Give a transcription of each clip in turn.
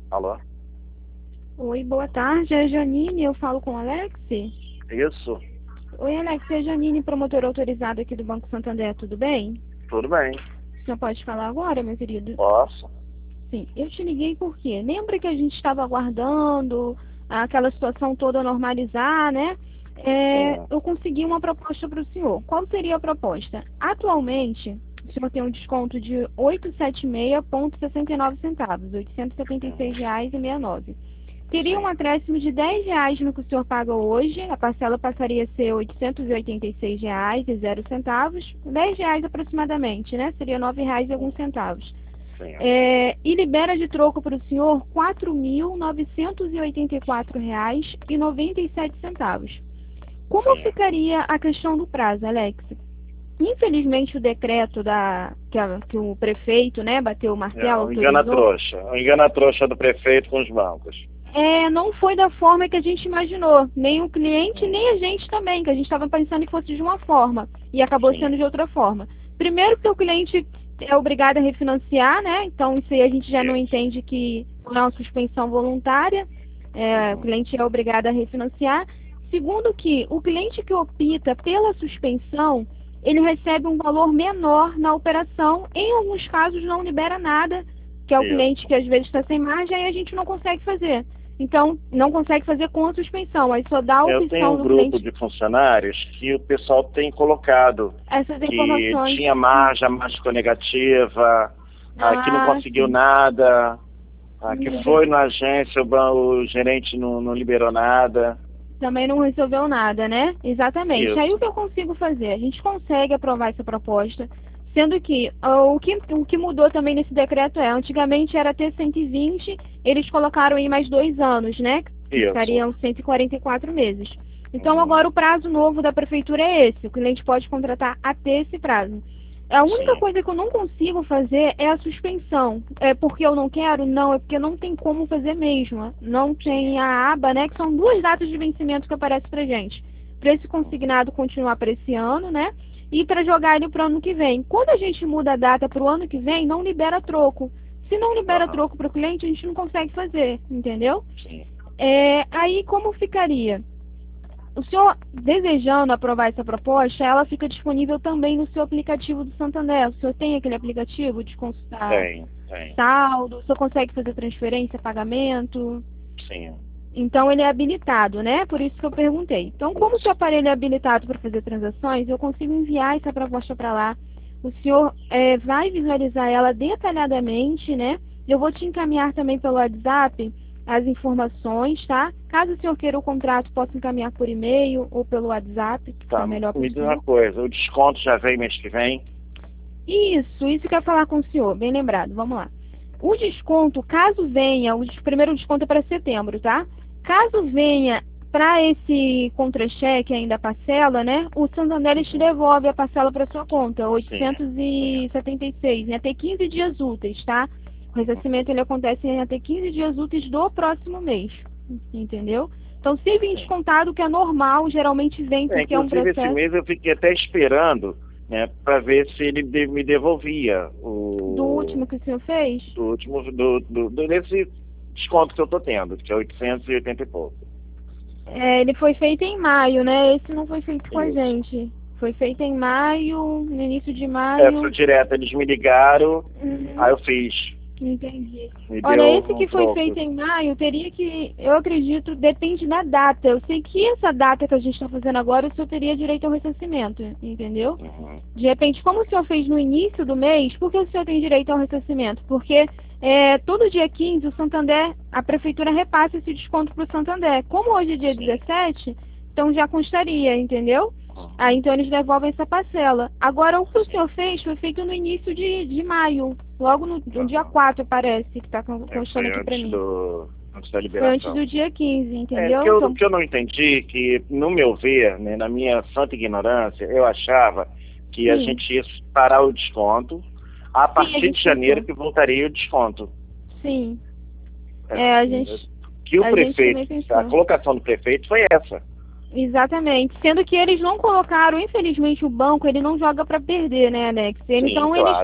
Alô? Oi, boa tarde, é a Janine, eu falo com o Alex. Isso, Oi, Alex, é a Janine, promotora autorizada aqui do Banco Santander, tudo bem? tudo bem. O senhor pode falar agora, meu querido? Posso? Sim, eu te liguei porque lembra que a gente estava aguardando aquela situação toda normalizar, né? Sim, Eu consegui uma proposta para o senhor. Qual seria a proposta? Atualmente, o senhor tem um desconto de 876,69 centavos, R$ sim, 876,69. Teria um sim, acréscimo de R$ 10 no que o senhor paga hoje, a parcela passaria a ser R$ 886,00 R$ 10 aproximadamente, né? Seria R$ 9,00 e alguns sim, centavos. sim, E libera de troco para o senhor R$ 4.984,97. Como sim. ficaria a questão do prazo, Alex? Infelizmente, o decreto que o prefeito, né, bateu o É, martelo, um autorizou, engana-trouxa. Um engana-trouxa do prefeito com os bancos. não foi da forma que a gente imaginou. Nem o cliente, Hum, nem a gente também, que a gente estava pensando que fosse de uma forma e acabou sendo sim, de outra forma. Primeiro, que o cliente é obrigado a refinanciar, né? Então, isso aí a gente já não isso. entende que não é uma suspensão voluntária. O Uhum. cliente é obrigado a refinanciar. Segundo, que o cliente que opta pela suspensão, ele recebe um valor menor na operação. Em alguns casos, não libera nada, que é o cliente Isso. que às vezes está sem margem, aí a gente não consegue fazer. Então, não consegue fazer com a suspensão, aí só dá a Eu tenho opção um do grupo cliente de funcionários que o pessoal tem colocado essas que informações. tinha margem, a margem ficou negativa, que não Ah, conseguiu sim. nada, que foi Entendi. na agência, o gerente não liberou nada. Também não resolveu nada, né? Exatamente. Aí o Isso. que eu consigo fazer? A gente consegue aprovar essa proposta, sendo que o que mudou também nesse decreto antigamente era ter 120, eles colocaram aí mais 2 anos, né? Que Isso. ficariam 144 meses. Então Uhum. agora o prazo novo da prefeitura é esse, o cliente pode contratar até esse prazo. A única Sim. coisa que eu não consigo fazer é a suspensão. É porque eu não quero? Não, é porque não tem como fazer mesmo. Não tem Sim. a aba, né? Que são duas datas de vencimento que aparece pra gente. Para esse Uhum. consignado continuar para esse ano, né? E para jogar ele para o ano que vem. Quando a gente muda a data para o ano que vem, não libera troco. Se não libera Aham. troco para o cliente, a gente não consegue fazer, entendeu? Sim. Aí como ficaria? O senhor, desejando aprovar essa proposta, ela fica disponível também no seu aplicativo do Santander. O senhor tem aquele aplicativo de consultar Tem, tem. saldo? O senhor consegue fazer transferência, pagamento? Sim. Então, ele é habilitado, né? Por isso que eu perguntei. Então, como o seu Isso. aparelho é habilitado para fazer transações, eu consigo enviar essa proposta para lá. O senhor vai visualizar ela detalhadamente, né? Eu vou te encaminhar também pelo WhatsApp as informações, tá? Caso o senhor queira o contrato, posso encaminhar por e-mail ou pelo WhatsApp, que Tá. fica melhor para Me o diz uma senhor. coisa, o desconto já vem mês que vem? Isso que eu ia falar com o senhor, bem lembrado, vamos lá. O desconto, caso venha, o primeiro desconto é para setembro, tá? Caso venha para esse contra-cheque ainda a parcela, né? O Santander ele te Uhum. devolve a parcela para sua conta, Sim, sim. 876, em até 15 dias úteis, tá? O Uhum. ressarcimento ele acontece em até 15 dias úteis do próximo mês, entendeu? Então, se vir Sim. descontado, que é normal, geralmente vem porque é um Inclusive, esse processo mês eu fiquei até esperando, né, para ver se ele me devolvia do último que o senhor fez. do último, desse desconto que eu tô tendo, que é 880 e pouco. Ele foi feito em maio, né? Esse não foi feito com a Isso. gente. Foi feito em maio, no início de Foi maio. direto, eles me ligaram, aí Uhum, eu fiz. entendi. Me Olha, deu esse um que foi troco. feito em maio, teria que, eu acredito, depende da data. Eu sei que essa data que a gente está fazendo agora, o senhor teria direito ao ressarcimento, entendeu? Uhum. De repente, como o senhor fez no início do mês, por que o senhor tem direito ao ressarcimento? Porque todo dia 15 o Santander, a prefeitura repassa esse desconto para o Santander. Como hoje é dia Sim. 17, então já constaria, entendeu? Aí Uhum. então eles devolvem essa parcela. Agora, o que o Sim. senhor fez foi feito no início de maio, logo no dia Uhum. 4 parece, que está constando Foi aqui para mim. antes da Foi antes liberação. do dia 15, O que entendeu? o Então, que eu não entendi, que no meu ver, né, na minha santa ignorância, eu achava que a sim, gente ia parar o desconto a sim, a partir de gente janeiro pensou. que voltaria o desconto. Sim, É, a gente, que o a gente prefeito, também a pensou. colocação do prefeito foi essa. Exatamente. Sendo que eles não colocaram, infelizmente, o banco, ele não joga para perder, né, Alex? Sim, Então, eles claro.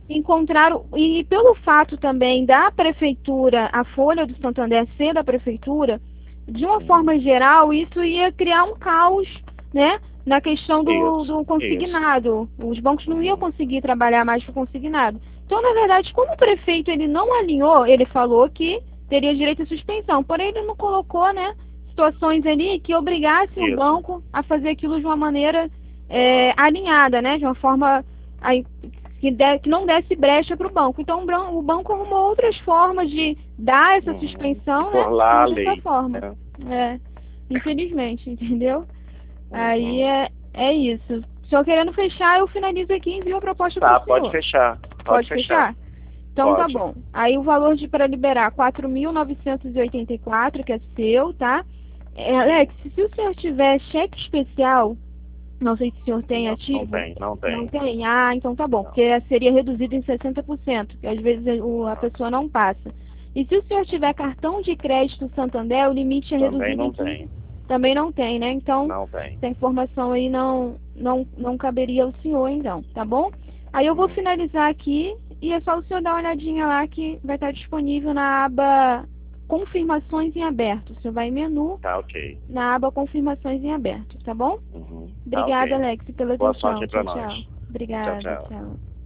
encontraram, e pelo fato também da prefeitura, a Folha do Santander ser da prefeitura, de uma forma geral, isso ia criar um caos, né, na questão do consignado. Os bancos não iam conseguir trabalhar mais com consignado. Então, na verdade, como o prefeito ele não alinhou, ele falou que teria direito à suspensão, porém ele não colocou, né, situações ali que obrigassem o banco a fazer aquilo de uma maneira alinhada, né, de uma forma que não desse brecha para o banco. Então, o banco arrumou outras formas de dar essa suspensão, né, dessa forma. Infelizmente, entendeu? Aí é isso. Só querendo fechar, eu finalizo aqui e envio a proposta para o senhor. Pode fechar. Pode fechar? Então tá bom. Aí o valor para liberar 4.984, que é seu, tá? Alex, se o senhor tiver cheque especial, não sei se o senhor tem ativo. Não tem. Não tem? Ah, então tá bom, porque seria reduzido em 60%, que às vezes a pessoa não passa. E se o senhor tiver cartão de crédito Santander, o limite é reduzido Também não tem. Também não tem, né? Então, não tem. Essa informação aí não caberia ao senhor, então, tá bom? Aí eu vou finalizar aqui e é só o senhor dar uma olhadinha lá que vai estar disponível na aba Confirmações em Aberto. O senhor vai em menu, Tá, ok. na aba Confirmações em Aberto, tá bom? Uhum. Obrigada, Tá, ok. Alex, pela Boa atenção. sorte pra Tchau, nós. tchau. Obrigada, Tchau. tchau.